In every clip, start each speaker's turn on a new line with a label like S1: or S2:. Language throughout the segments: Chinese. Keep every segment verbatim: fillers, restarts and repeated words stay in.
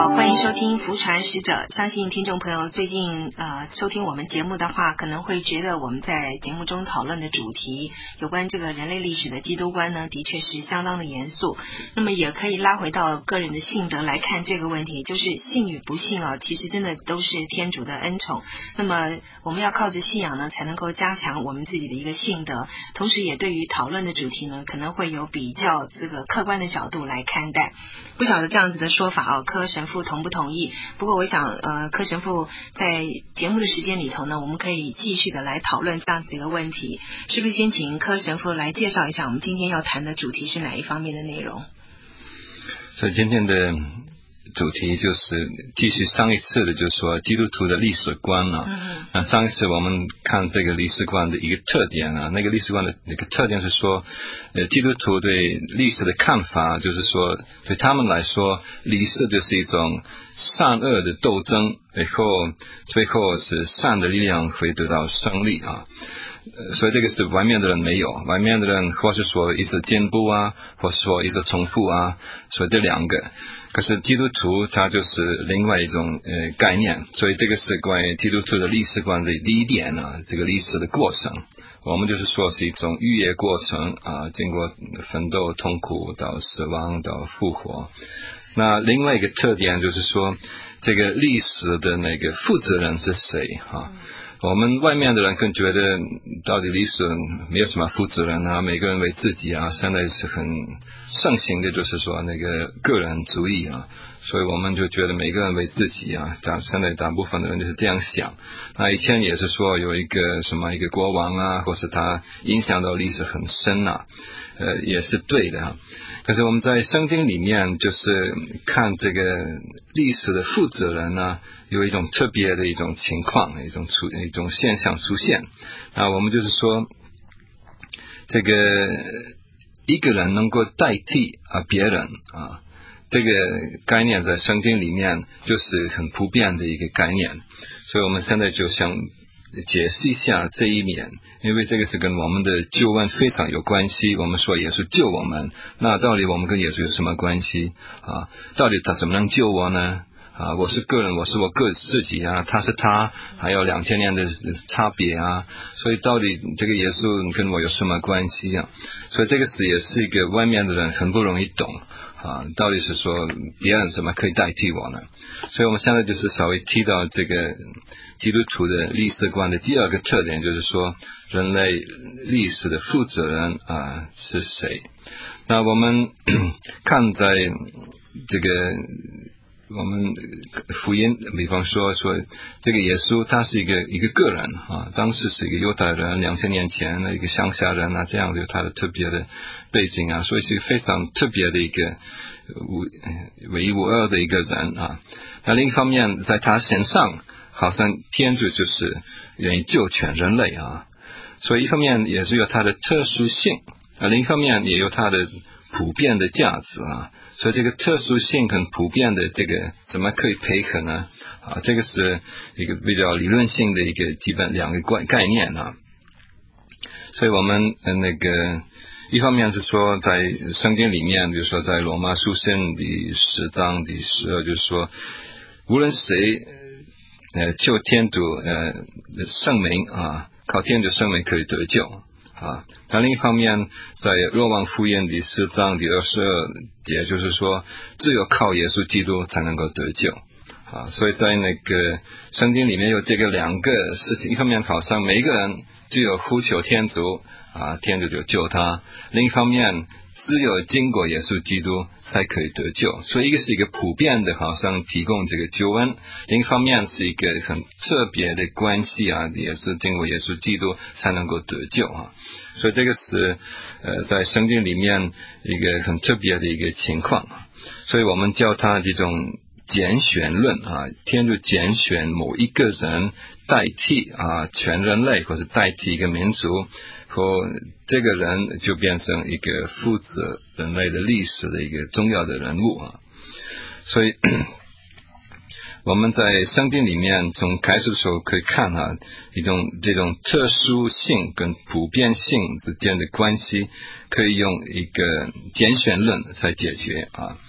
S1: 好，欢迎收听福传使者。相信听众朋友最近呃收听我们节目的话，可能会觉得我们在节目中讨论的主题有关这个人类历史的基督观呢，的确是相当的严肃。那么也可以拉回到个人的信德来看这个问题，就是信与不信啊，其实真的都是天主的恩宠。那么我们要靠着信仰呢，才能够加强我们自己的一个信德，同时也对于讨论的主题呢，可能会有比较这个客观的角度来看待。不晓得这样子的说法哦，柯神父同不同意？不过我想呃，柯神父在节目的时间里头呢，我们可以继续的来讨论这样子一个问题。是不是先请柯神父来介绍一下我们今天要谈的主题是哪一方面的内容？
S2: 所以今天的主题就是继续上一次的，就是说基督徒的历史观啊。嗯那上一次我们看这个历史观的一个特点啊，那个历史观的一个特点是说，呃，基督徒对历史的看法，就是说对他们来说，历史就是一种善恶的斗争，以后最后是善的力量会得到胜利啊。呃，所以这个是外面的人没有，外面的人或是说一直进步啊，或是说一直重复啊，所以这两个。可是基督徒它就是另外一种呃概念，所以这个是关于基督徒的历史观的第一点呢，这个历史的过程，我们就是说是一种逾越过程啊，经过奋斗、痛苦到死亡到复活。那另外一个特点就是说，这个历史的那个负责人是谁啊？我们外面的人更觉得到底历史没有什么负责人啊，每个人为自己啊，现在是很盛行的，就是说那个个人主义啊，所以我们就觉得每个人为自己啊，现在大部分的人就是这样想。那以前也是说有一个什么一个国王啊，或是他影响到历史很深啊，呃，也是对的啊。可是我们在圣经里面就是看这个历史的负责人呢，有一种特别的一种情况，一种出一种现象出现。那我们就是说，这个一个人能够代替啊别人啊，这个概念在圣经里面就是很普遍的一个概念。所以我们现在就想解释一下这一面，因为这个是跟我们的救恩非常有关系。我们说耶稣救我们，那到底我们跟耶稣有什么关系啊？到底他怎么能救我呢？啊，我是个人，我是我个自己啊，他是他，还有两千年的差别啊，所以到底这个耶稣跟我有什么关系啊？所以这个事也是一个外面的人很不容易懂啊，到底是说别人怎么可以代替我呢？所以我们现在就是稍微提到这个基督徒的历史观的第二个特点，就是说人类历史的负责人啊是谁？那我们看在这个我们福音，比方说说这个耶稣他是一个一个个人啊，当时是一个犹太人，两千年前的一个乡下人啊，这样有他的特别的背景啊，所以是非常特别的一个唯一无二的一个人啊。那另一方面，在他身上，好像天主就是愿意救全人类啊，所以一方面也是有它的特殊性，啊，另一方面也有它的普遍的价值啊。所以这个特殊性跟普遍的这个怎么可以配合呢？啊，这个是一个比较理论性的一个基本两个概概念啊。所以我们呃那个一方面是说在圣经里面，比如说在罗马书信第十章第十二，就是说无论谁呃救天主呃圣名啊，靠天主圣名可以得救啊。那另一方面，在若望福音第四章第二十二节，就是说只有靠耶稣基督才能够得救啊。所以在那个圣经里面有这个两个事情，一方面好像每一个人只有呼求天主啊，天主就救他；另一方面，只有经过耶稣基督才可以得救。所以一个是一个普遍的，好像提供这个救恩；另一方面是一个很特别的关系啊，也是经过耶稣基督才能够得救啊。所以这个是呃在圣经里面一个很特别的一个情况。所以我们叫它这种拣选论啊，天主拣选某一个人代替啊全人类，或是代替一个民族，或这个人就变成一个负责人类的历史的一个重要的人物啊。所以我们在圣经里面从开始的时候可以看啊，一种这种特殊性跟普遍性之间的关系，可以用一个拣选论来解决啊。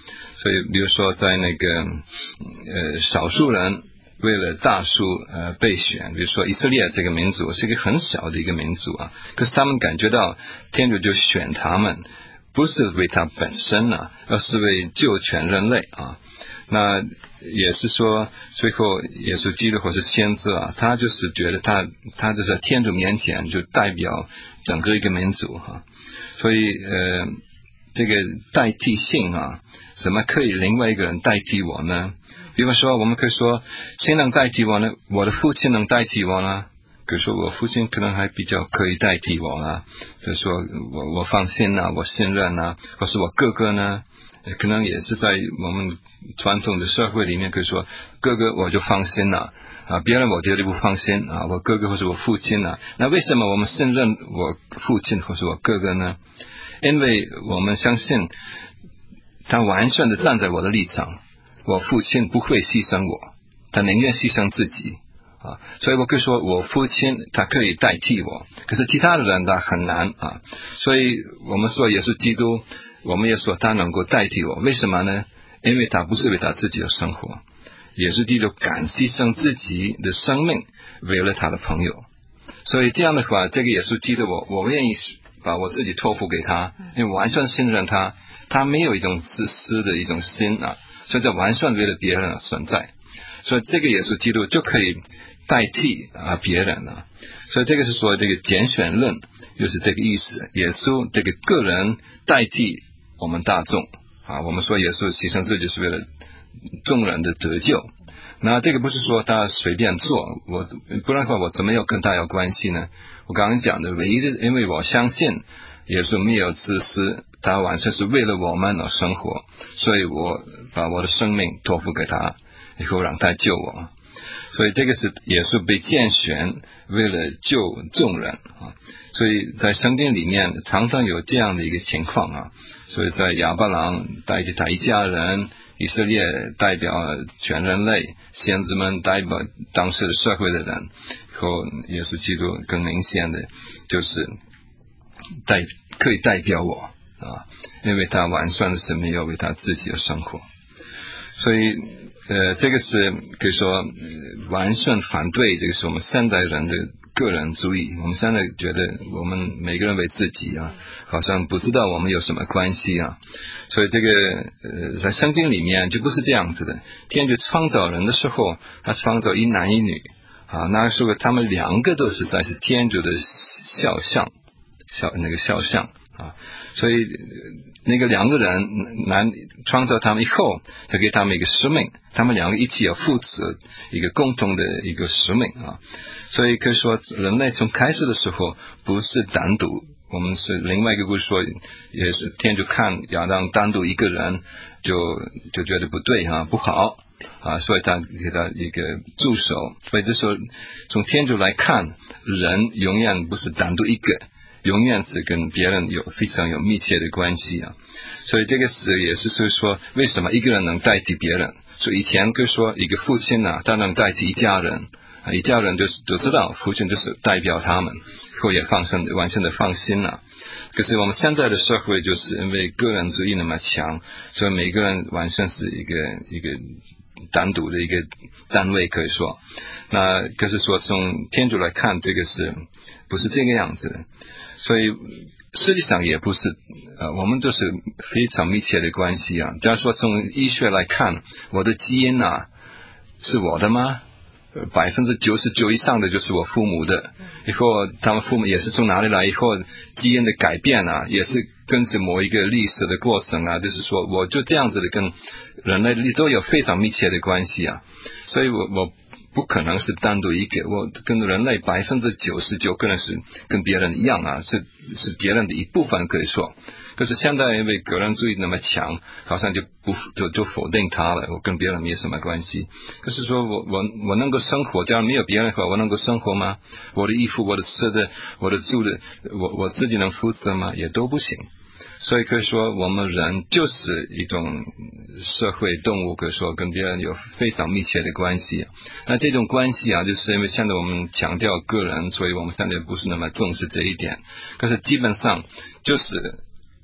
S2: 所以比如说在那个呃少数人为了大数呃被选，比如说以色列这个民族是一个很小的一个民族啊，可是他们感觉到天主就选他们，不是为他本身啊，而是为救全人类啊。那也是说最后耶稣基督或是先知啊，他就是觉得他他就在天主面前就代表整个一个民族啊，所以呃这个代替性啊，怎么可以另外一个人代替我呢？比方说我们可以说谁能代替我呢？我的父亲能代替我呢？可是说我父亲可能还比较可以代替我啊，就是说我我放心啊，我信任啊，或是我哥哥呢，可能也是在我们传统的社会里面可以说哥哥我就放心了啊，别人我绝对不放心啊，我哥哥或是我父亲啊。那为什么我们信任我父亲或是我哥哥呢？因为我们相信他完全的站在我的立场，我父亲不会牺牲我，他宁愿牺牲自己啊，所以我可以说我父亲他可以代替我，可是其他的人他很难啊。所以我们说耶稣基督，我们也说他能够代替我，为什么呢？因为他不是为他自己的生活，耶稣基督敢牺牲自己的生命为了他的朋友，所以这样的话，这个耶稣基督我我愿意把我自己托付给他，因为完全信任他，他没有一种自私的一种心啊，所以这完全为了别人而存在，所以这个耶稣基督就可以代替啊别人啊，所以这个是说这个拣选论就是这个意思，耶稣这个个人代替我们大众啊，我们说耶稣牺牲自己是为了众人的得救，那这个不是说他随便做，我不然的话我怎么有跟他有关系呢？我刚刚讲的唯一的，因为我相信耶稣没有自私，他完全是为了我们而生活，所以我把我的生命托付给他，以后让他救我，所以这个是耶稣被拣选为了救众人啊。所以在圣经里面常常有这样的一个情况啊，所以在亚伯郎代替他一家人，以色列代表全人类，先知们代表当时的社会的人，和耶稣基督更明显的就是代可以代表我啊，因为他完全是没有为他自己的生活，所以呃，这个是可以说、呃、完全反对这个是我们现代人的个人主义。我们现在觉得我们每个人为自己啊，好像不知道我们有什么关系啊。所以这个呃，在圣经里面就不是这样子的。天主创造人的时候，他创造一男一女啊，那时候他们两个都实在是天主的肖像，肖那个肖像啊，所以那个两个人男创造他们以后，他给他们一个使命，他们两个一起要负责一个共同的一个使命啊。所以可以说人类从开始的时候不是单独，我们是另外一个故事说，也是天主看亚当单独一个人就就觉得不对啊，不好啊，所以他给他一个助手。所以就说从天主来看，人永远不是单独一个，永远是跟别人有非常有密切的关系啊。所以这个是也是说为什么一个人能代替别人。所以以前可以说一个父亲啊，他能代替一家人啊，一家人就是都知道父亲就是代表他们，后也放心完全的放心了。可是我们现在的社会就是因为个人主义那么强，所以每个人完全是一个一个单独的一个单位可以说。那可是说从天主来看，这个是不是这个样子的？所以实际上也不是，呃，我们都是非常密切的关系啊。假如说从医学来看，我的基因啊是我的吗？百分之九十九以上的就是我父母的，以后他们父母也是从哪里来，以后基因的改变啊，也是跟着某一个历史的过程啊，就是说我就这样子的跟人类都有非常密切的关系啊，所以我我不可能是单独一个，我跟人类百分之九十九可能是跟别人一样啊，是是别人的一部分可以说。可是现在因为个人主义那么强，好像就不就就否定他了，我跟别人没有什么关系。可是说我我我能够生活，假如没有别人的话，我能够生活吗？我的衣服，我的吃的，我的住的，我我自己能负责吗？也都不行。所以可以说我们人就是一种社会动物，可以说跟别人有非常密切的关系。那这种关系啊，就是因为现在我们强调个人，所以我们现在不是那么重视这一点。可是基本上就是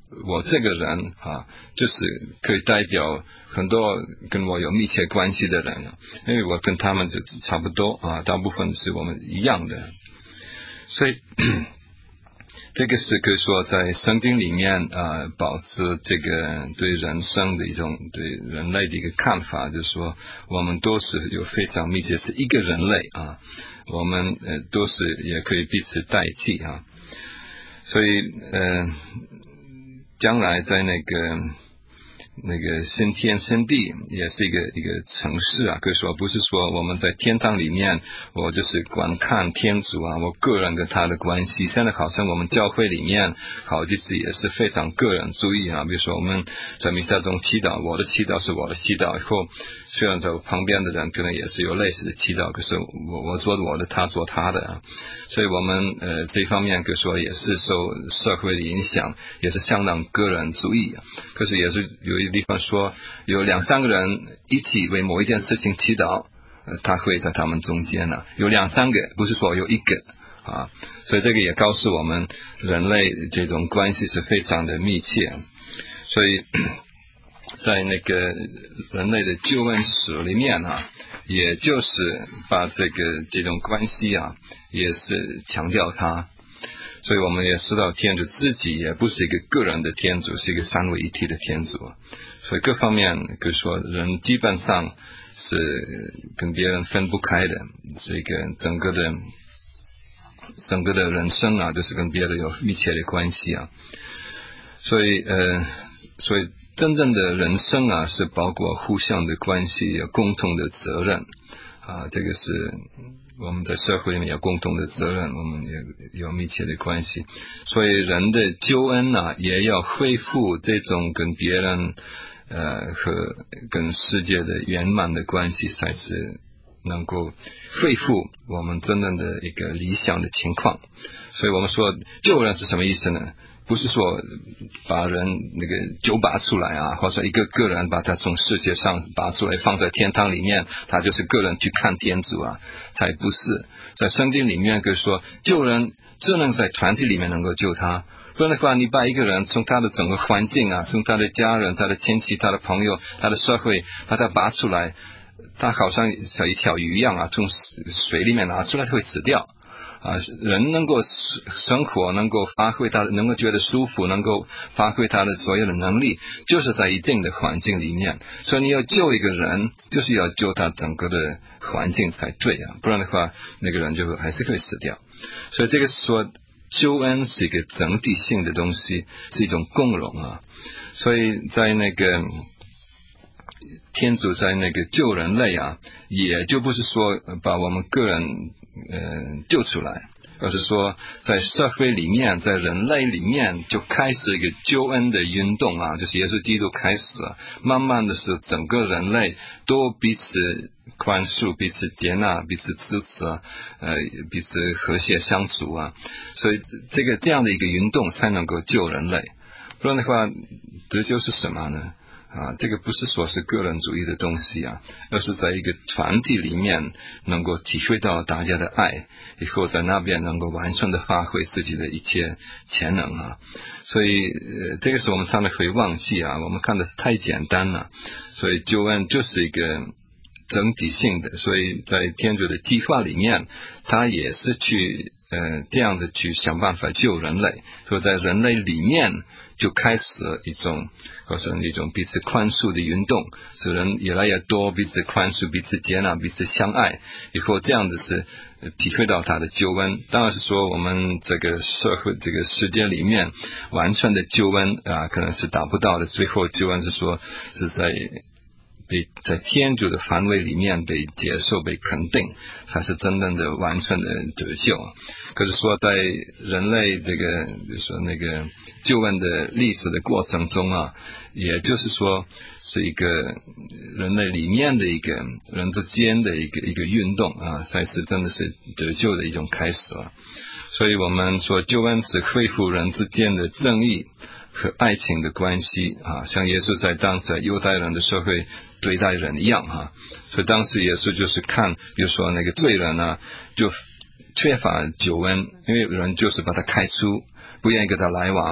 S2: 我这个人啊，就是可以代表很多跟我有密切关系的人，因为我跟他们就差不多啊，大部分是我们一样的，所以这个是可以说在圣经里面啊，保持这个对人生的一种对人类的一个看法，就是说我们都是有非常密切，是一个人类啊，我们呃都是也可以彼此代替啊，所以呃将来在那个那个新天新地也是一个一个城市啊，可以说不是说我们在天堂里面我就是观看天主啊，我个人跟他的关系，现在好像我们教会里面好几次也是非常个人主义啊，比如说我们在弥撒中祈祷，我的祈祷是我的祈祷，以后虽然在旁边的人可能也是有类似的祈祷，可是我我做我的，他做他的啊，所以我们呃这方面可以说也是受社会的影响，也是相当个人主义啊，可是也是有一地方说有两三个人一起为某一件事情祈祷，呃，他会在他们中间啊，有两三个，不是说有一个啊，所以这个也告诉我们人类这种关系是非常的密切，所以在那个人类的救恩史里面啊，也就是把这个这种关系啊也是强调它，所以我们也知道天主自己也不是一个个人的天主，是一个三位一体的天主，所以各方面可以说人基本上是跟别人分不开的，这个整个的整个的人生啊就是跟别人有密切的关系啊，所以呃所以真正的人生啊是包括互相的关系，有共同的责任啊，这个是我们在社会里面有共同的责任，我们也有密切的关系，所以人的救恩啊也要恢复这种跟别人呃和跟世界的圆满的关系，才是能够恢复我们真正的一个理想的情况。所以我们说救人是什么意思呢？不是说把人那个救拔出来啊，或者一个个人把他从世界上拔出来放在天堂里面，他就是个人去看天主啊，才不是。在圣经里面可以说救人只能在团体里面能够救他，不然的话你把一个人从他的整个环境啊，从他的家人，他的亲戚，他的朋友，他的社会把他拔出来，他好像像一条鱼一样啊，从水里面拿出来会死掉啊，人能够生活，能够发挥他，能够觉得舒服，能够发挥他的所有的能力，就是在一定的环境里面。所以你要救一个人，就是要救他整个的环境才对啊，不然的话，那个人就还是会死掉。所以这个说救恩是一个整体性的东西，是一种共融啊。所以在那个天主在那个救人类啊，也就不是说把我们个人呃救出来，而是说在社会里面，在人类里面就开始一个救恩的运动啊，就是耶稣基督开始啊，慢慢的是整个人类都彼此宽恕，彼此接纳，彼此支持啊，呃，彼此和谐相处啊，所以这个这样的一个运动才能够救人类。不然的话，得救是什么呢？啊，这个不是说是个人主义的东西啊，而是在一个团体里面能够体会到大家的爱，以后在那边能够完全的发挥自己的一切潜能啊。所以呃，这个是我们常常会忘记啊，我们看的太简单了。所以救恩就是一个整体性的，所以在天主的计划里面，他也是去呃这样的去想办法救人类，所以在人类里面就开始一种好像一种彼此宽恕的运动，使人越来越多彼此宽恕，彼此接纳，彼此相爱，以后这样子是体会到他的救恩。当然是说我们这个社会这个世界里面完全的救恩啊，可能是达不到的，最后救恩是说是在被在天主的范围里面被接受被肯定，才是真正的完全的得救。可是说在人类这个比如说那个救恩的历史的过程中啊，也就是说是一个人类里面的一个人之间的一个一个运动啊，才是真的是得救的一种开始啊。所以我们说救恩是恢复人之间的正义和爱情的关系啊，像耶稣在当时犹太人的社会对待人一样啊，所以当时耶稣就是看，比如说那个罪人啊，就缺乏救恩，因为人就是把他开除，不愿意跟他来往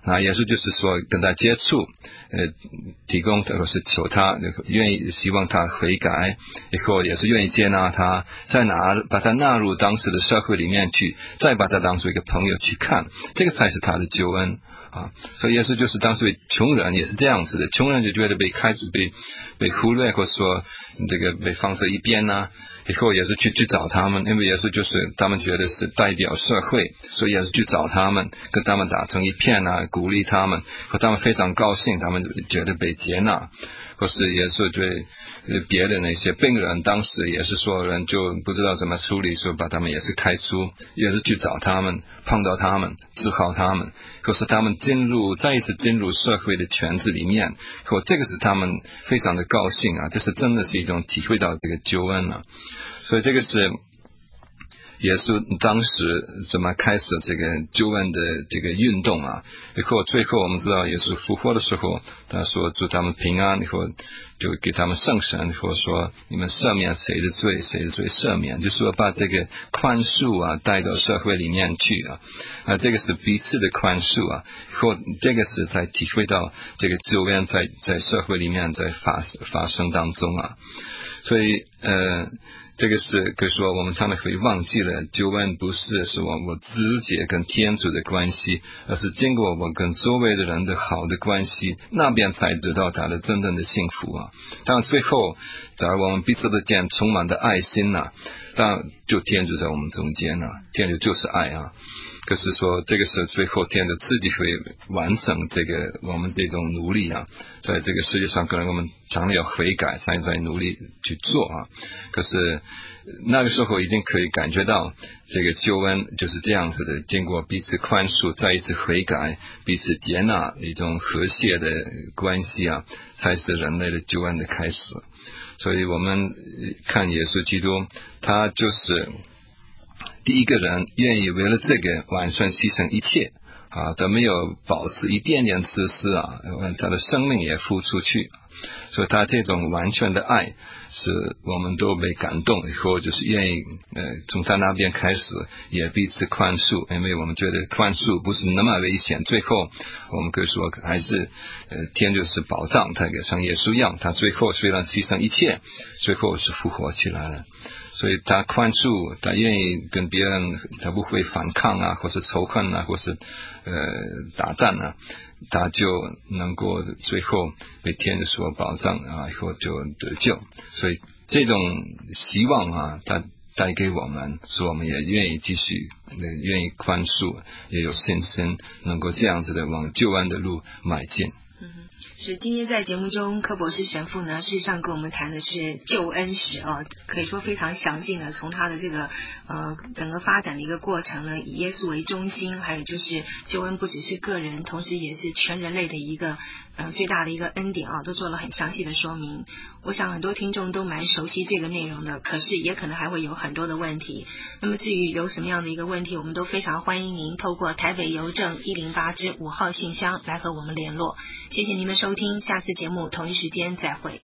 S2: 那耶稣就是说跟他接触，呃，提供或是求他愿意希望他悔改，以后也是愿意接纳他，再拿把他纳入当时的社会里面去，再把他当作一个朋友去看，这个才是他的救恩啊。所以耶稣就是当时穷人也是这样子的，穷人就觉得被开除、被被忽略，或者说这个被放在一边啊。以后也是去去找他们，因为也是就是他们觉得是代表社会，所以也是去找他们，跟他们打成一片啊，鼓励他们，和他们非常高兴，他们觉得被接纳，或是也是对别的那些病人，当时也是说人就不知道怎么处理，所以把他们也是开除，也是去找他们，碰到他们，治好他们，或是他们进入再一次进入社会的圈子里面，或这个是他们非常的高兴啊，这是真的是一种体会到这个救恩啊。所以这个是耶稣当时怎么开始这个救恩的这个运动啊，以后最后我们知道耶稣复活的时候，他说祝他们平安，以后就给他们圣神，或者说你们赦免谁的罪，谁的罪赦免，就是说把这个宽恕啊带到社会里面去啊，啊这个是彼此的宽恕啊，或这个是在体会到这个救恩在在社会里面在发发生当中啊，所以呃这个是可以说我们常常会忘记了，救恩不是是我我自己跟天主的关系，而是经过我跟周围的人的好的关系，那边才得到他的真正的幸福啊。当然最后假如我们彼此之间充满的爱心啊，当然就天主在我们中间啊，天主就是爱啊。可是说这个是最后天主自己会完成这个我们这种努力啊，在这个世界上可能我们常常要悔改才在努力去做啊，可是那个时候已经可以感觉到这个救恩就是这样子的，经过彼此宽恕，再一次悔改，彼此接纳，一种和谐的关系啊，才是人类的救恩的开始。所以我们看耶稣基督，他就是第一个人愿意为了这个完全牺牲一切啊，他没有保持一点点自私啊，他的生命也付出去，所以他这种完全的爱是我们都被感动，以后就是愿意呃从他那边开始也彼此宽恕，因为我们觉得宽恕不是那么危险，最后我们可以说还是呃天就是保障他像耶稣一样，他最后虽然牺牲一切，最后是复活起来了。所以他宽恕，他愿意跟别人，他不会反抗啊，或是仇恨啊，或是呃打战啊，他就能够最后被天主所保障啊，以后就得救。所以这种希望啊，他带给我们，所以我们也愿意继续，愿意宽恕，也有信心，能够这样子的往救恩的路迈进。
S1: 嗯，是今天在节目中，柯博士神父呢，事实上跟我们谈的是救恩史哦，可以说非常详尽的，从他的这个呃整个发展的一个过程呢，以耶稣为中心，还有就是救恩不只是个人，同时也是全人类的一个呃最大的一个恩典啊，都做了很详细的说明。我想很多听众都蛮熟悉这个内容的，可是也可能还会有很多的问题。那么至于有什么样的一个问题，我们都非常欢迎您透过台北邮政一零八之五号信箱来和我们联络。谢谢您的收听，下次节目同一时间再会。